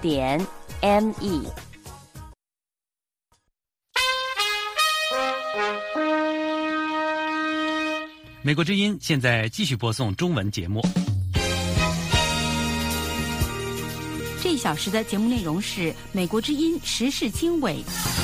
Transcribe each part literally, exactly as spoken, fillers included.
点 M E。 美国之音现在继续播送中文节目。 这一小时的节目内容是美国之音时事经纬。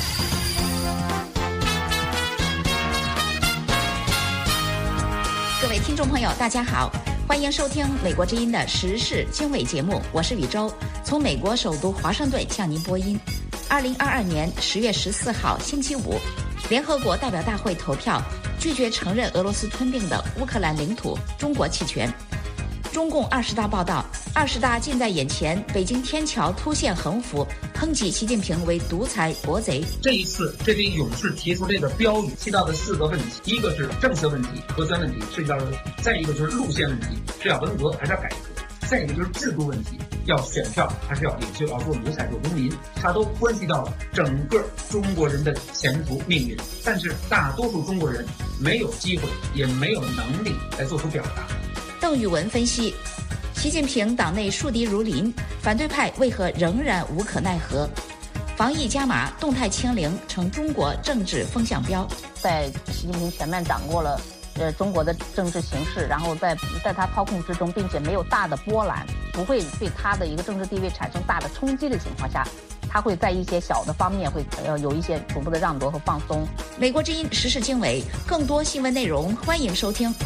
各位听众朋友大家好，欢迎收听美国之音的时事经纬节目，我是宇宙，从美国首都华盛顿向您播音。二零二二年十月十四号星期五，联合国代表大会投票拒绝承认俄罗斯吞并的乌克兰领土，中国弃权。中共二十大报道，二十大近在眼前，北京天桥突现横幅，抨击习近平为独裁国贼。 这一次这位勇士提出这个标语，提到的四个问题，一个是政策问题、核酸问题、税交问题，再一个就是路线问题，是要文革还是要改革，再一个就是制度问题，要选票还是要领袖，要做奴才做公民，它都关系到了整个中国人的前途命运。但是大多数中国人没有机会，也没有能力来做出表达。 邓宇文分析，习近平党内树敌如林，反对派为何仍然无可奈何？防疫加码，动态清零成中国政治风向标。 在习近平全面掌握了呃中国的政治形势，然后在在他操控之中，并且没有大的波澜，不会对他的一个政治地位产生大的冲击的情况下，他会在一些小的方面会呃有一些逐步的让渡和放松。 美国之音时事经纬，更多新闻内容欢迎收听。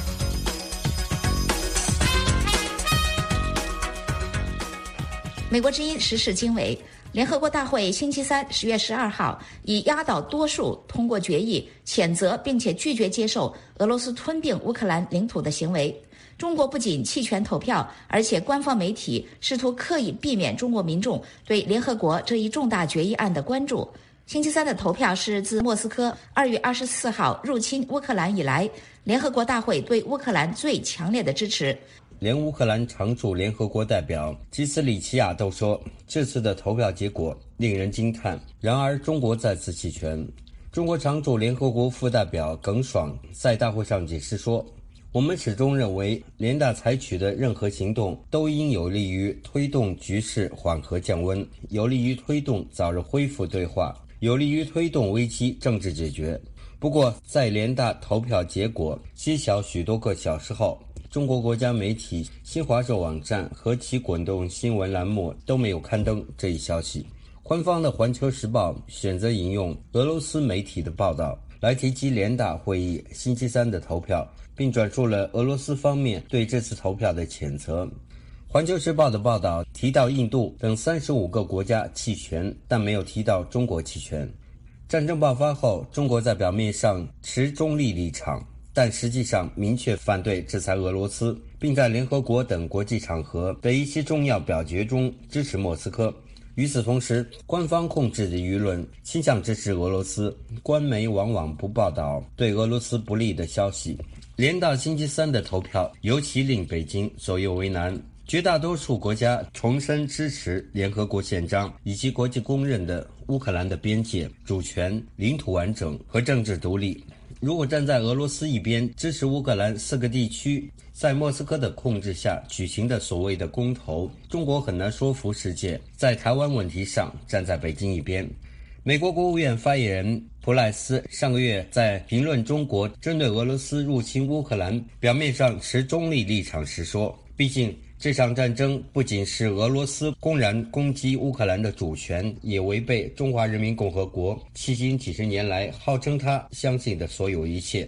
美国之音时事经纬，联合国大会星期三十月十二号以压倒多数通过决议，谴责并且拒绝接受俄罗斯吞并乌克兰领土的行为。中国不仅弃权投票，而且官方媒体试图刻意避免中国民众对联合国这一重大决议案的关注。星期三的投票是自莫斯科二月二十四号入侵乌克兰以来，联合国大会对乌克兰最强烈的支持。 连乌克兰常驻联合国代表基斯里奇亚都说，这次的投票结果令人惊叹。然而中国再次弃权。中国常驻联合国副代表耿爽在大会上解释说，我们始终认为联大采取的任何行动都应有利于推动局势缓和降温，有利于推动早日恢复对话，有利于推动危机政治解决。不过在联大投票结果揭晓许多个小时后，中国国家媒体新华社网站和其滚动新闻栏目都没有刊登这一消息。官方的《环球时报》选择引用俄罗斯媒体的报道来提及联大会议星期三的投票，并转述了俄罗斯方面对这次投票的谴责。《环球时报》的报道提到印度等三十五个国家弃权，但没有提到中国弃权。战争爆发后，中国在表面上持中立立场，但实际上明确反对制裁俄罗斯，并在联合国等国际场合的一些重要表决中支持莫斯科。与此同时，官方控制的舆论倾向支持俄罗斯，官媒往往不报道对俄罗斯不利的消息。联大星期三的投票尤其令北京左右为难。绝大多数国家重申支持联合国宪章以及国际公认的乌克兰的边界、主权、领土完整和政治独立。如果站在俄罗斯一边，支持乌克兰四个地区在莫斯科的控制下举行的所谓的公投，中国很难说服世界在台湾问题上站在北京一边。美国国务院发言人普莱斯上个月在评论中国针对俄罗斯入侵乌克兰表面上持中立立场时说，毕竟这场战争不仅是俄罗斯公然攻击乌克兰的主权，也违背中华人民共和国迄今几十年来号称他相信的所有一切。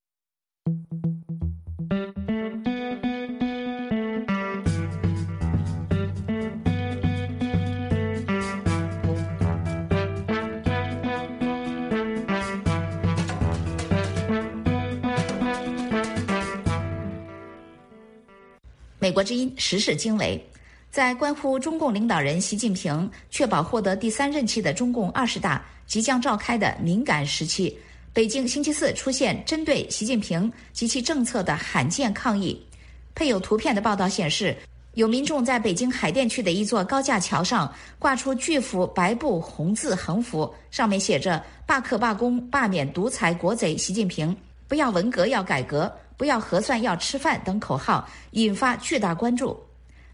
美国之音时事经纬，在关乎中共领导人习近平确保获得第三任期的中共二十大即将召开的敏感时期，北京星期四出现针对习近平及其政策的罕见抗议。配有图片的报道显示，有民众在北京海淀区的一座高架桥上挂出巨幅白布红字横幅，上面写着“罢课罢工，罢免独裁国贼习近平，不要文革要改革，不要核算要吃饭”等口号，引发巨大关注。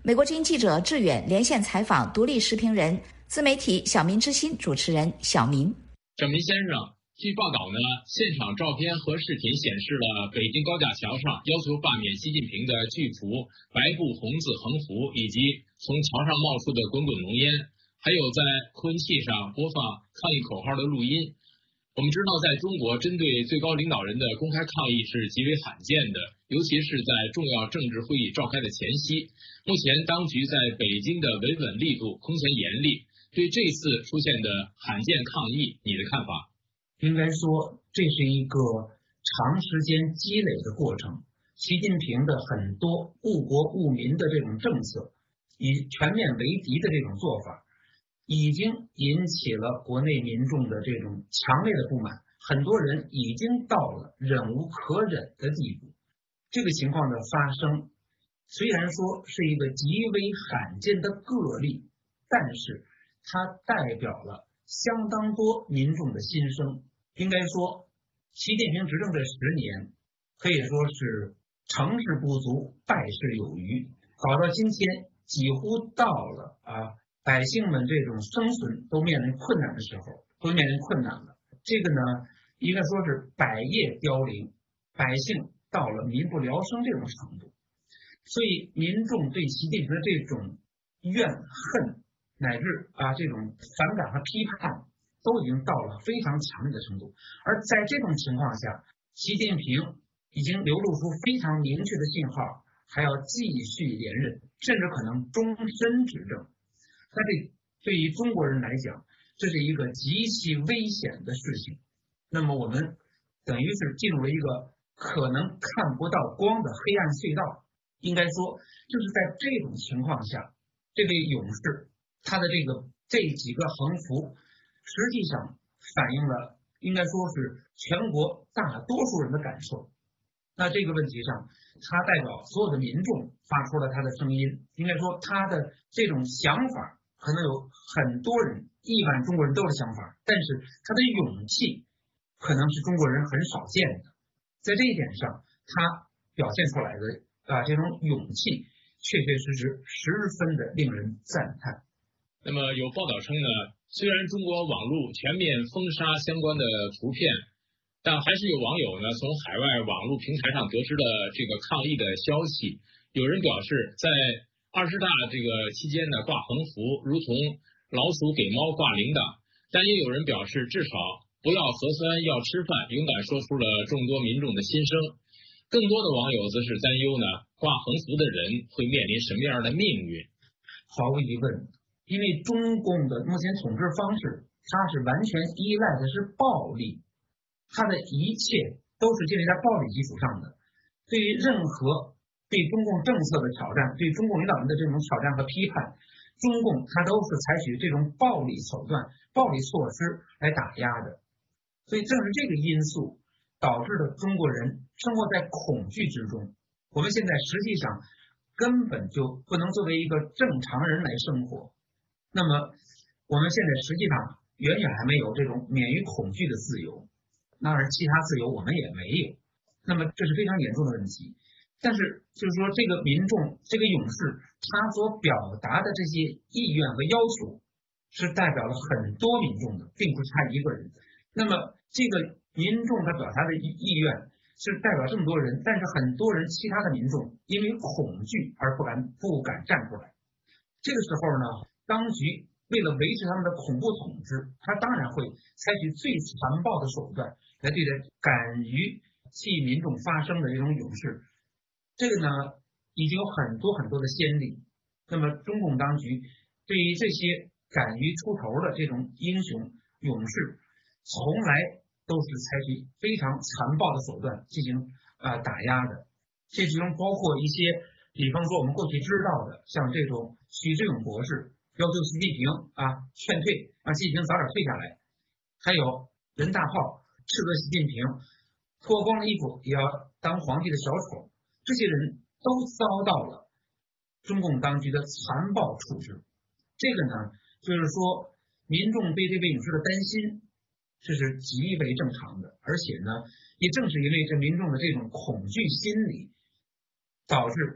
美国之音记者志远连线采访独立时评人、自媒体小民之心主持人小民。 小民先生，据报道呢，现场照片和视频显示了北京高架桥上要求罢免习近平的巨幅白布红字横幅，以及从桥上冒出的滚滚浓烟，还有在扩音器上播放抗议口号的录音。我们知道，在中国针对最高领导人的公开抗议是极为罕见的，尤其是在重要政治会议召开的前夕。目前当局在北京的维稳力度空前严厉，对这次出现的罕见抗议，你的看法？ 应该说，这是一个长时间积累的过程。习近平的很多误国误民的这种政策，以全面为敌的这种做法，已经引起了国内民众的这种强烈的不满，很多人已经到了忍无可忍的地步。这个情况的发生，虽然说是一个极为罕见的个例，但是它代表了相当多民众的心声。应该说，习近平执政这十年，可以说是成事不足，败事有余，搞到今天几乎到了啊。百姓们这种生存都面临困难的时候，都面临困难了。这个呢，应该说是百业凋零，百姓到了民不聊生这种程度。所以民众对习近平的这种怨恨乃至啊这种反感和批判，都已经到了非常强烈的程度。而在这种情况下，习近平已经流露出非常明确的信号，还要继续连任，甚至可能终身执政。那这对于中国人来讲，这是一个极其危险的事情。那么我们等于是进入了一个可能看不到光的黑暗隧道。应该说，就是在这种情况下，这位勇士他的这个这几个横幅，实际上反映了应该说是全国大多数人的感受。那这个问题上，他代表所有的民众发出了他的声音。应该说，他的这种想法，可能有很多人，亿万中国人都有想法，但是他的勇气可能是中国人很少见的。在这一点上，他表现出来的啊这种勇气，确确实实十分的令人赞叹。 那么有报道称呢，虽然中国网络全面封杀相关的图片，但还是有网友呢从海外网络平台上得知了这个抗议的消息。有人表示，在二十大这个期间呢，挂横幅如同老鼠给猫挂铃铛，但也有人表示至少不要核酸要吃饭，勇敢说出了众多民众的心声。更多的网友则是担忧呢，挂横幅的人会面临什么样的命运？ 毫无疑问，因为中共的目前统治方式，它是完全依赖的是暴力，它的一切都是建立在暴力基础上的。对于任何对中共政策的挑战，对中共领导人的这种挑战和批判，中共它都是采取这种暴力手段、暴力措施来打压的。所以正是这个因素导致了中国人生活在恐惧之中。我们现在实际上根本就不能作为一个正常人来生活。那么我们现在实际上远远还没有这种免于恐惧的自由，当然其他自由我们也没有。那么这是非常严重的问题。但是就是说，这个民众，这个勇士，他所表达的这些意愿和要求，是代表了很多民众的，并不是他一个人。那么这个民众他表达的意愿是代表这么多人，但是很多人其他的民众因为恐惧而不敢不敢站出来。这个时候呢，当局为了维持他们的恐怖统治，他当然会采取最残暴的手段来对待敢于替民众发声的这种勇士。这个呢，已经有很多很多的先例。那么中共当局对于这些敢于出头的这种英雄勇士，从来都是采取非常残暴的手段进行啊、呃、打压的。这其中包括一些，比方说我们过去知道的，像这种许志永博士要求习近平啊劝退，让习近平早点退下来，还有人大炮斥责习近平脱光了衣服也要当皇帝的小丑。这些人都遭到了中共当局的残暴处置。这个呢，就是说民众对这位勇士的担心，这是极为正常的。而且呢，也正是因为这民众的这种恐惧心理，导致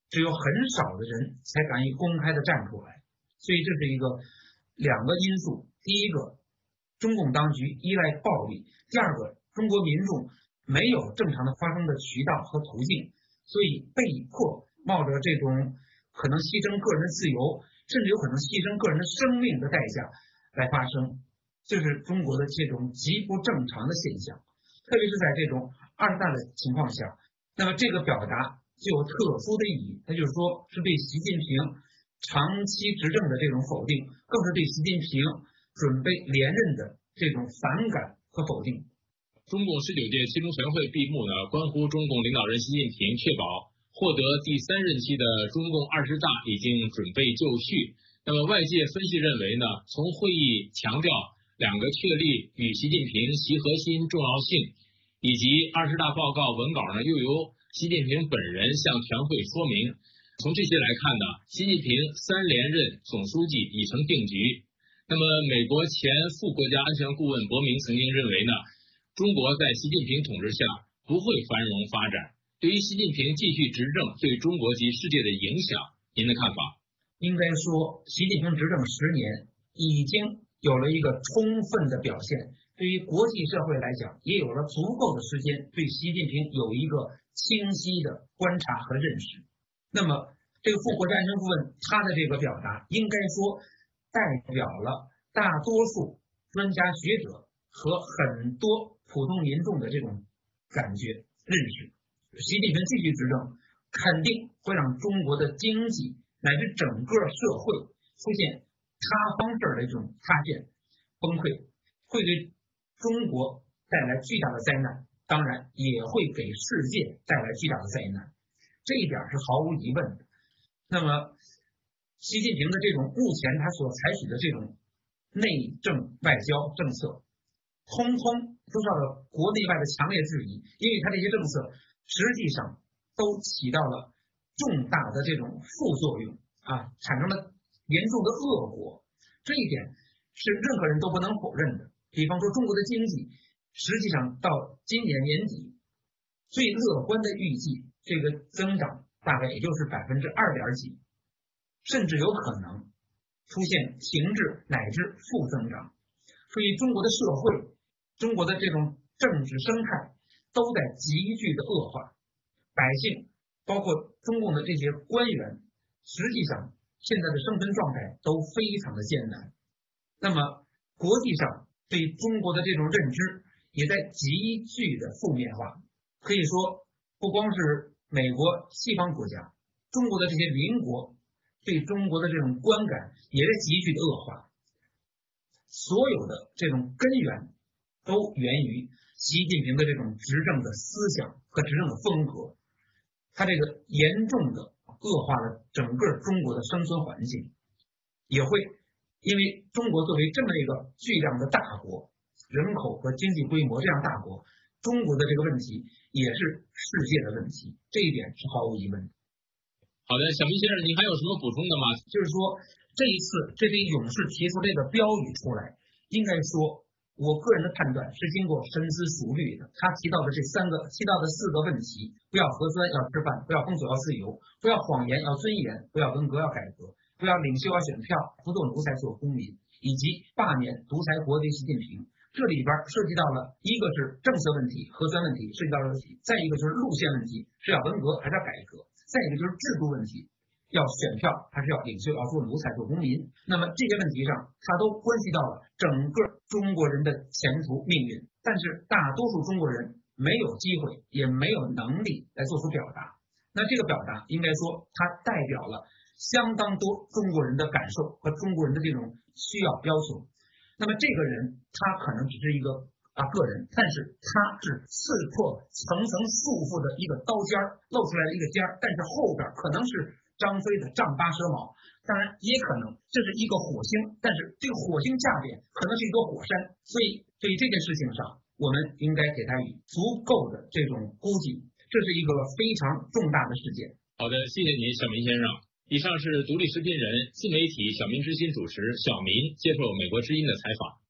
只有很少的人才敢于公开的站出来。所以这是一个两个因素，第一个，中共当局依赖暴力，第二个，中国民众没有正常的发声的渠道和途径，所以被迫冒着这种可能牺牲个人的自由，甚至有可能牺牲个人的生命的代价来发声，这是中国的这种极不正常的现象。特别是在这种二十大的情况下，那么这个表达具有特殊的意义，那就是说是对习近平长期执政的这种否定，更是对习近平准备连任的这种反感和否定。 中共十九届七中全会闭幕呢，关乎中共领导人习近平确保获得第三任期的中共二十大已经准备就绪。那么外界分析认为呢，从会议强调两个确立与习近平习核心重要性，以及二十大报告文稿呢又由习近平本人向全会说明。从这些来看呢，习近平三连任总书记已成定局。那么美国前副国家安全顾问伯明曾经认为呢，中国在习近平统治下不会繁荣发展。对于习近平继续执政对中国及世界的影响，您的看法？ 应该说，习近平执政十年已经有了一个充分的表现，对于国际社会来讲，也有了足够的时间对习近平有一个清晰的观察和认识。那么，这个副国家安全顾问他的这个表达，应该说代表了大多数专家学者和很多普通民众的这种感觉认识。习近平继续执政，肯定会让中国的经济乃至整个社会出现塌方式的这种塌陷、崩溃，会给中国带来巨大的灾难，当然也会给世界带来巨大的灾难，这一点是毫无疑问的。那么，习近平的这种目前他所采取的这种内政外交政策，通通都受到国内外的强烈质疑，因为他这些政策实际上都起到了重大的这种副作用啊，产生了严重的恶果，这一点是任何人都不能否认的。比方说，中国的经济实际上到今年年底最乐观的预计，这个增长大概也就是百分之二点几，甚至有可能出现停滞乃至负增长。所以中国的社会、中国的这种政治生态都在急剧的恶化，百姓包括中共的这些官员，实际上现在的生存状态都非常的艰难。那么国际上对中国的这种认知也在急剧的负面化，可以说不光是美国西方国家，中国的这些邻国对中国的这种观感也在急剧的恶化。所有的这种根源都源于习近平的这种执政的思想和执政的风格，他这个严重的恶化了整个中国的生存环境，也会因为中国作为这么一个巨量的大国，人口和经济规模这样大国，中国的这个问题也是世界的问题，这一点是毫无疑问的。 好的，小明先生，您还有什么补充的吗？ 就是说，这一次这位勇士提出这个标语出来，应该说我个人的判断是经过深思熟虑的。他提到的这三个提到的四个问题，不要核酸要吃饭，不要封锁要自由，不要谎言要尊严，不要文革要改革，不要领袖要选票，不做奴才做公民，以及罢免独裁国贼习近平。这里边涉及到了一个是政策问题、核酸问题，涉及到了问题，再一个就是路线问题，是要文革还是要改革，再一个就是制度问题，要选票还是要领袖，要做奴才做公民。那么这些问题上，它都关系到了整个中国人的前途命运，但是大多数中国人没有机会也没有能力来做出表达。那这个表达应该说它代表了相当多中国人的感受和中国人的这种需要要求。那么这个人他可能只是一个啊个人，但是他是刺破层层束缚的一个刀尖儿，露出来的一个尖儿，但是后边可能是张飞的丈八蛇矛，当然也可能这是一个火星，但是这个火星下边可能是一座火山。所以对于这件事情上，我们应该给他以足够的这种估计，这是一个非常重大的事件。 好的，谢谢您，小明先生。以上是独立视频人、自媒体小明之心主持小明接受美国之音的采访。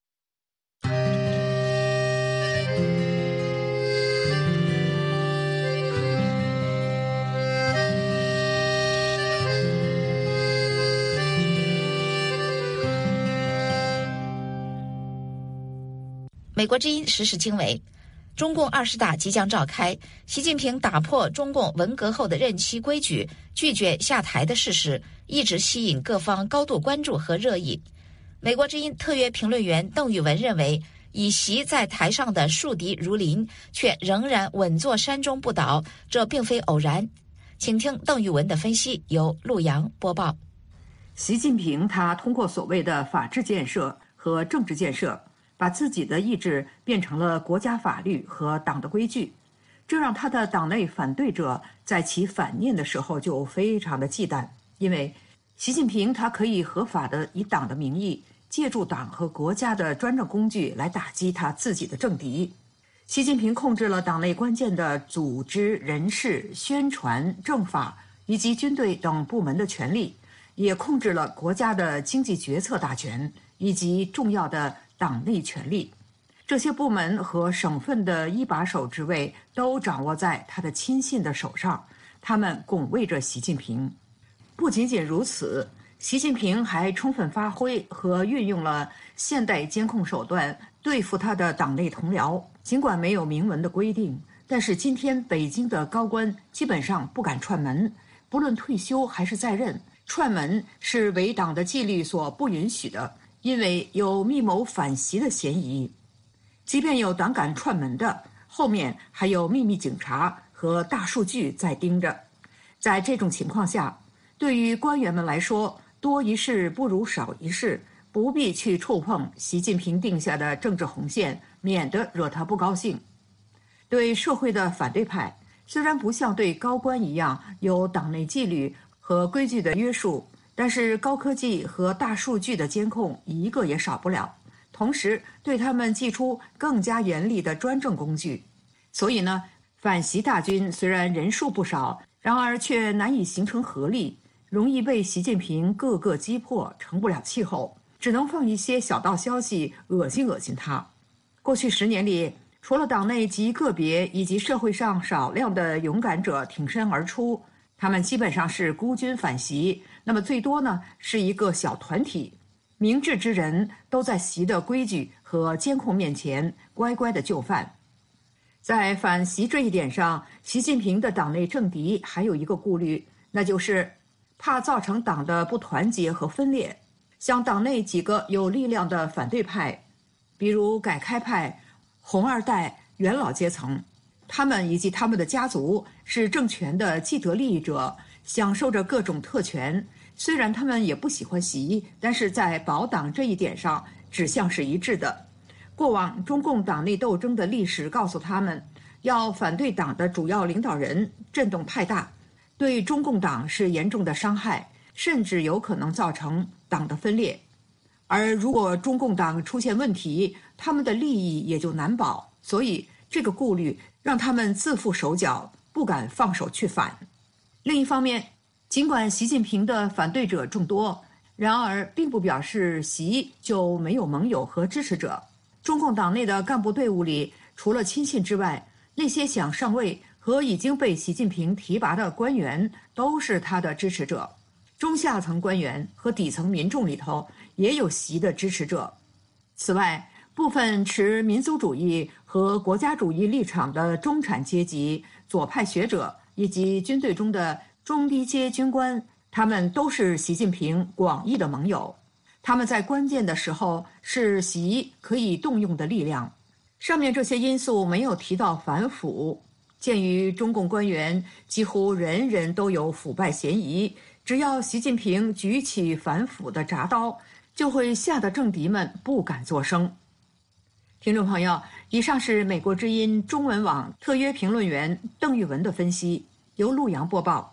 美国之音时事经纬，中共二十大即将召开，习近平打破中共文革后的任期规矩，拒绝下台的事实，一直吸引各方高度关注和热议。美国之音特约评论员邓宇文认为，以习在台上的树敌如林，却仍然稳坐山中不倒，这并非偶然。请听邓宇文的分析，由陆洋播报。 习近平他通过所谓的法治建设和政治建设，把自己的意志变成了国家法律和党的规矩，这让他的党内反对者在其反念的时候就非常的忌惮，因为习近平他可以合法的以党的名义，借助党和国家的专政工具来打击他自己的政敌。习近平控制了党内关键的组织、人事、宣传、政法以及军队等部门的权力，也控制了国家的经济决策大权以及重要的党内权力。这些部门和省份的一把手职位都掌握在他的亲信的手上，他们拱卫着习近平。不仅仅如此，习近平还充分发挥和运用了现代监控手段对付他的党内同僚。尽管没有明文的规定，但是今天北京的高官基本上不敢串门，不论退休还是在任，串门是为党的纪律所不允许的，因为有密谋反习的嫌疑。即便有胆敢串门的，后面还有秘密警察和大数据在盯着。在这种情况下，对于官员们来说，多一事不如少一事，不必去触碰习近平定下的政治红线，免得惹他不高兴。对社会的反对派，虽然不像对高官一样有党内纪律和规矩的约束，但是高科技和大数据的监控一个也少不了，同时对他们祭出更加严厉的专政工具。所以呢，反习大军虽然人数不少，然而却难以形成合力，容易被习近平各个击破，成不了气候，只能放一些小道消息恶心恶心他。过去十年里，除了党内极个别以及社会上少量的勇敢者挺身而出，他们基本上是孤军反习，那么最多呢是一个小团体，明智之人都在习的规矩和监控面前乖乖的就范。在反习这一点上，习近平的党内政敌还有一个顾虑，那就是怕造成党的不团结和分裂。像党内几个有力量的反对派，比如改开派、红二代、元老阶层，他们以及他们的家族是政权的既得利益者，享受着各种特权。虽然他们也不喜欢习，但是在保党这一点上指向是一致的。过往中共党内斗争的历史告诉他们，要反对党的主要领导人震动太大，对中共党是严重的伤害，甚至有可能造成党的分裂。而如果中共党出现问题，他们的利益也就难保，所以这个顾虑让他们自缚手脚，不敢放手去反。另一方面，尽管习近平的反对者众多，然而并不表示习就没有盟友和支持者。中共党内的干部队伍里，除了亲信之外，那些想上位和已经被习近平提拔的官员都是他的支持者。中下层官员和底层民众里头也有习的支持者。此外，部分持民族主义和国家主义立场的中产阶级、左派学者以及军队中的中低阶军官，他们都是习近平广义的盟友。他们在关键的时候是习可以动用的力量。上面这些因素没有提到反腐，鉴于中共官员几乎人人都有腐败嫌疑，只要习近平举起反腐的铡刀，就会吓得政敌们不敢作声。听众朋友，以上是美国之音中文网特约评论员邓玉文的分析，由陆洋播报。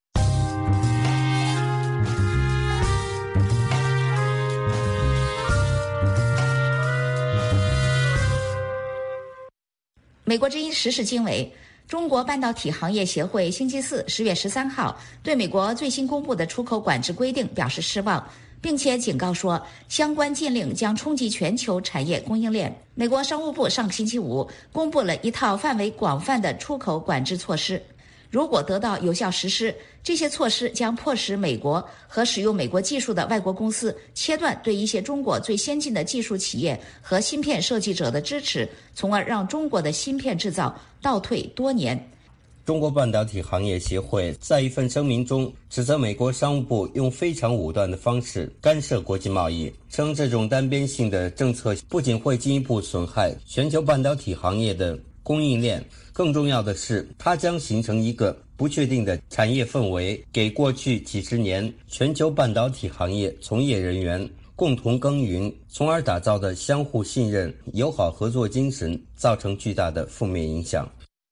美国之音时事经纬，中国半导体行业协会星期四十月十三号对美国最新公布的出口管制规定表示失望，并且警告说，相关禁令将冲击全球产业供应链。美国商务部上个星期五公布了一套范围广泛的出口管制措施。 如果得到有效实施，这些措施将迫使美国和使用美国技术的外国公司切断对一些中国最先进的技术企业和芯片设计者的支持，从而让中国的芯片制造倒退多年。 中国半导体行业协会在一份声明中指责美国商务部用非常武断的方式干涉国际贸易，称这种单边性的政策不仅会进一步损害全球半导体行业的供应链，更重要的是，它将形成一个不确定的产业氛围，给过去几十年全球半导体行业从业人员共同耕耘，从而打造的相互信任、友好合作精神造成巨大的负面影响。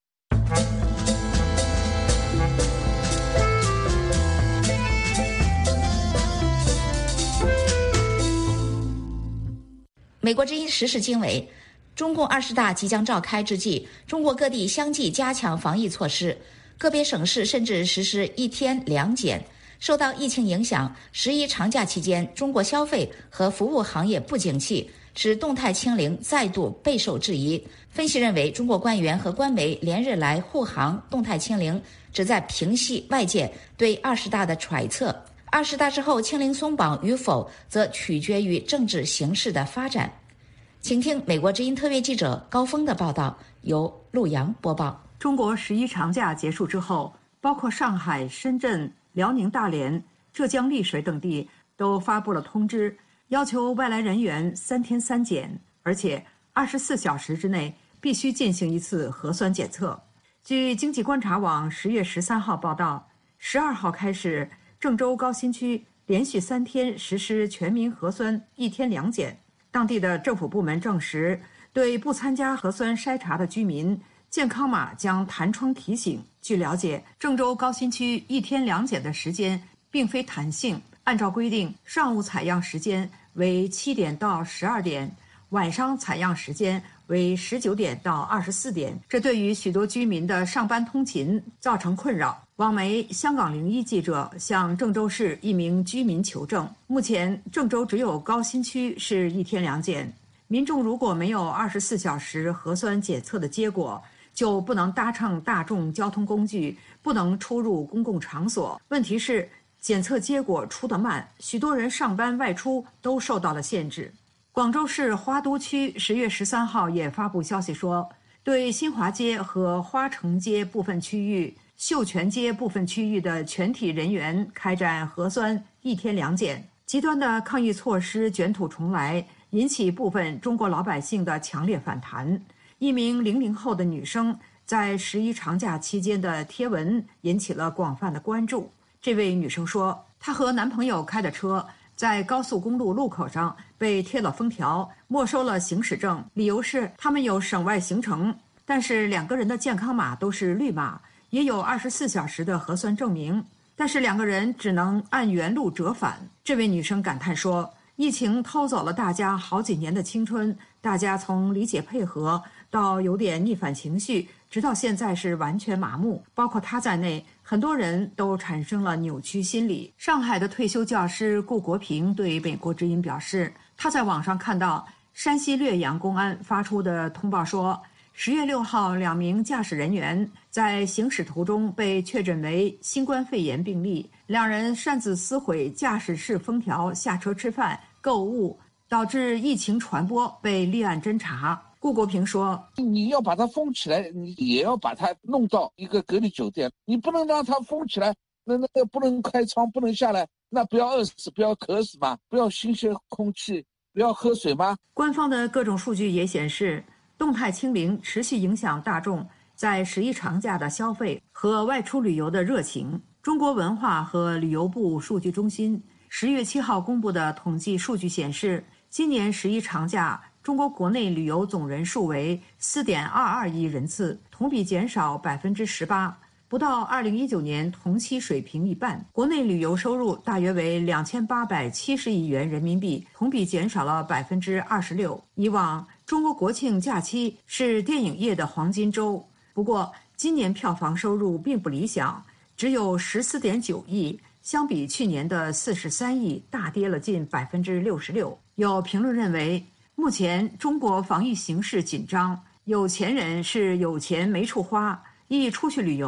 美国之音时事经纬，中共二十大即将召开之际，中国各地相继加强防疫措施，个别省市甚至实施一天两检。受到疫情影响，十一长假期间，中国消费和服务行业不景气，使动态清零再度备受质疑。分析认为，中国官员和官媒连日来护航动态清零，旨在平息外界对二十大的揣测。二十大之后清零松绑与否，则取决于政治形势的发展。请听美国之音特约记者高峰的报道，由陆阳播报。 中国十一长假结束之后，包括上海、深圳、辽宁大连、浙江丽水等地都发布了通知，要求外来人员三天三检，而且二十四小时之内必须进行一次核酸检测。据经济观察网十月十三号报道，十二号开始，郑州高新区连续三天实施全民核酸一天两检。当地的政府部门证实，对不参加核酸筛查的居民，健康码将弹窗提醒。据了解，郑州高新区一天两检的时间并非弹性，按照规定，上午采样时间为七点到十二点，晚上采样时间为十九点到二十四点，这对于许多居民的上班通勤造成困扰。网媒香港零一记者向郑州市一名居民求证，目前郑州只有高新区是一天两检，民众如果没有二十四小时核酸检测的结果，就不能搭乘大众交通工具，不能出入公共场所。问题是，检测结果出得慢，许多人上班外出都受到了限制。广州市花都区十月十三号也发布消息说，对新华街和花城街部分区域、秀泉街部分区域的全体人员开展核酸一天两检。极端的抗疫措施卷土重来，引起部分中国老百姓的强烈反弹。一名零零后的女生在十一长假期间的贴文引起了广泛的关注。这位女生说，她和男朋友开的车在高速公路路口上被贴了封条，没收了行驶证，理由是他们有省外行程，但是两个人的健康码都是绿码，也有二十四小时的核酸证明，但是两个人只能按原路折返。这位女生感叹说，疫情偷走了大家好几年的青春，大家从理解配合到有点逆反情绪，直到现在是完全麻木，包括她在内，很多人都产生了扭曲心理。上海的退休教师顾国平对美国之音表示，他在网上看到山西略阳公安发出的通报说，十月六号两名驾驶人员在行驶途中被确诊为新冠肺炎病例，两人擅自撕毁驾驶室封条下车吃饭购物，导致疫情传播，被立案侦查。顾国平说， 你要把它封起来，你也要把它弄到一个隔离酒店，你不能让它封起来，那那不能开窗，不能下来，那不要饿死，不要渴死吗？不要新鲜空气，不要喝水吗？ 官方的各种数据也显示，动态清零持续影响大众在十一长假的消费和外出旅游的热情。中国文化和旅游部数据中心十月七号公布的统计数据显示，今年十一长假中国国内旅游总人数为 四点二二亿人次，同比减少 百分之十八， 不到二零一九年同期水平一半。国内旅游收入大约为两千八百七十亿元人民币，同比减少了 百分之二十六。以往中国国庆假期是电影业的黄金周，不过今年票房收入并不理想，只有 十四点九亿，相比去年的四十三亿，大跌了近 百分之六十六。 有评论认为，目前中国防疫形势紧张，有钱人是有钱没处花，一出去旅游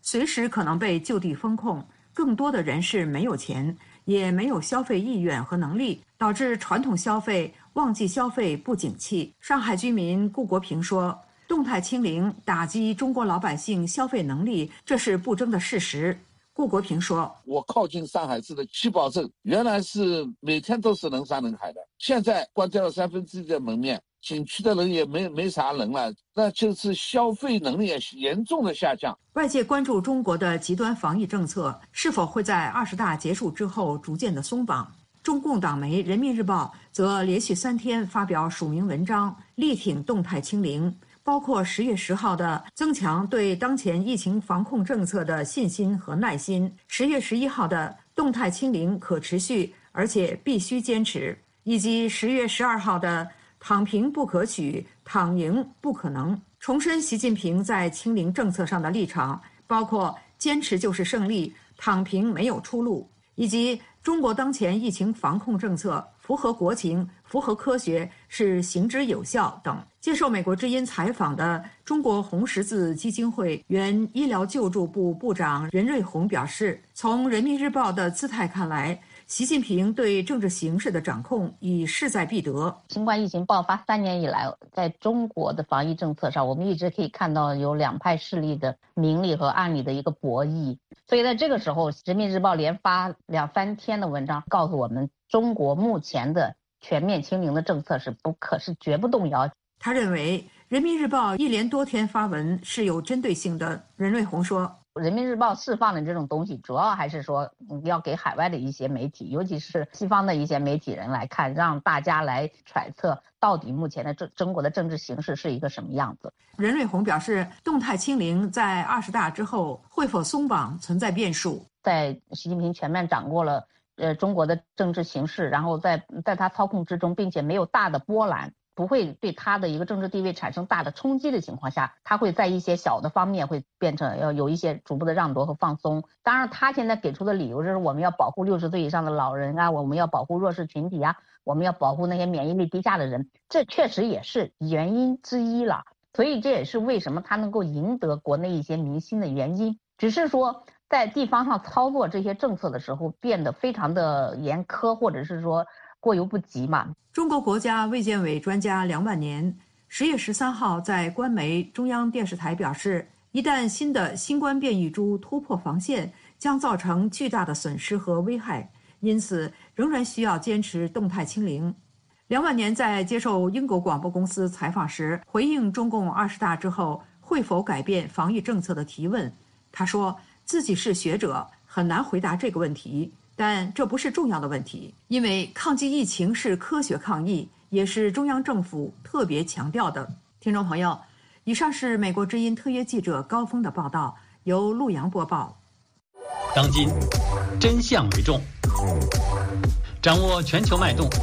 随时可能被就地封控。更多的人是没有钱，也没有消费意愿和能力，导致传统消费、旺季消费不景气。上海居民顾国平说，动态清零打击中国老百姓消费能力，这是不争的事实。顾国平说， 我靠近上海市的七宝镇，原来是每天都是人山人海的，现在关掉了三分之一的门面，景区的人也没没啥人了，那就是消费能力也严重的下降。 外界关注中国的极端防疫政策是否会在二十大结束之后逐渐的松绑。中共党媒《人民日报》则连续三天发表署名文章，力挺动态清零，包括十月十号的增强对当前疫情防控政策的信心和耐心，十月十一号的动态清零可持续而且必须坚持，以及十月十二号的躺平不可取，躺赢不可能。重申习近平在清零政策上的立场，包括坚持就是胜利，躺平没有出路，以及中国当前疫情防控政策符合国情、符合科学，是行之有效等。接受美国之音采访的中国红十字基金会原医疗救助部部长任瑞红表示，从人民日报的姿态看来，习近平对政治形势的掌控已势在必得。 新冠疫情爆发三年以来，在中国的防疫政策上，我们一直可以看到有两派势力的明里和暗里的一个博弈。所以在这个时候，人民日报连发两三天的文章，告诉我们中国目前的全面清零的政策是不可是绝不动摇。 他认为人民日报一连多天发文是有针对性的。任瑞红说， 人民日报释放的这种东西，主要还是说要给海外的一些媒体，尤其是西方的一些媒体人来看，让大家来揣测到底目前的中中国的政治形势是一个什么样子。 任瑞红表示，动态清零在二十大之后会否松绑存在变数。 在习近平全面掌握了呃中国的政治形势，然后在在他操控之中，并且没有大的波澜，不会对他的一个政治地位产生大的冲击的情况下，他会在一些小的方面会变成要有一些逐步的让夺和放松。当然他现在给出的理由就是我们要保护六十岁以上的老人啊，我们要保护弱势群体啊，我们要保护那些免疫力低下的人，这确实也是原因之一了。所以这也是为什么他能够赢得国内一些民心的原因，只是说在地方上操作这些政策的时候变得非常的严苛，或者是说过犹不及嘛。 中国国家卫健委专家梁万年十月十三号在官媒中央电视台表示，一旦新的新冠变异株突破防线，将造成巨大的损失和危害，因此仍然需要坚持动态清零。梁万年在接受英国广播公司采访时，回应中共二十大之后会否改变防疫政策的提问，他说自己是学者，很难回答这个问题，但这不是重要的问题，因为抗击疫情是科学抗疫，也是中央政府特别强调的。听众朋友，以上是美国之音特约记者高峰的报道，由陆阳播报。 当今真相为重，掌握全球脉动，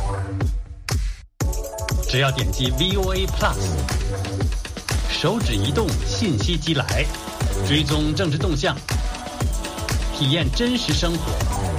只要点击 V O A Plus， 手指移动，信息即来，追踪政治动向，体验真实生活。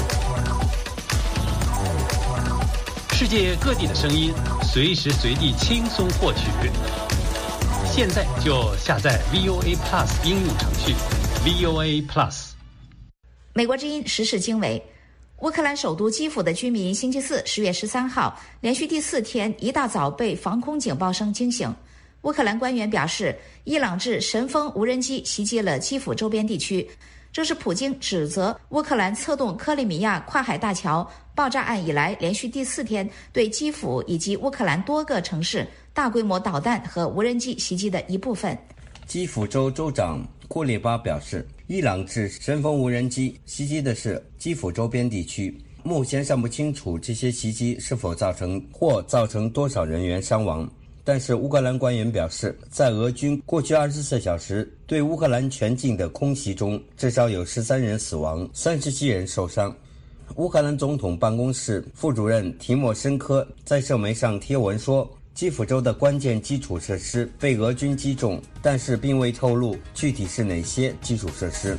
世界各地的声音，随时随地轻松获取。现在就下载 V O A Plus 应用程序 V O A Plus。 美国之音时事经纬，乌克兰首都基辅的居民星期四十月十三号连续第四天一大早被防空警报声惊醒。乌克兰官员表示，伊朗制神风无人机袭击了基辅周边地区，这是普京指责乌克兰策动克里米亚跨海大桥爆炸案以来连续第四天对基辅以及乌克兰多个城市大规模导弹和无人机袭击的一部分。 基辅州州长库列巴表示，伊朗制神风无人机袭击的是基辅周边地区，目前尚不清楚这些袭击是否造成或造成多少人员伤亡。但是乌克兰官员表示，在俄军过去二十四小时对乌克兰全境的空袭中，至少有十三人死亡，三十七人受伤。乌克兰总统办公室副主任提莫申科在社媒上贴文说，基辅州的关键基础设施被俄军击中，但是并未透露具体是哪些基础设施。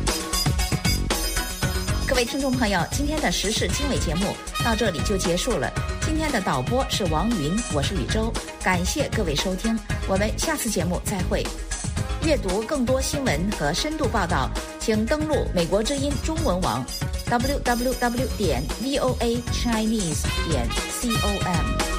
各位听众朋友，今天的时事经纬节目到这里就结束了。今天的导播是王云，我是宇宙，感谢各位收听，我们下次节目再会。 阅读更多新闻和深度报道，请登录美国之音中文网 double u double u double u 点 v o a chinese 点 com。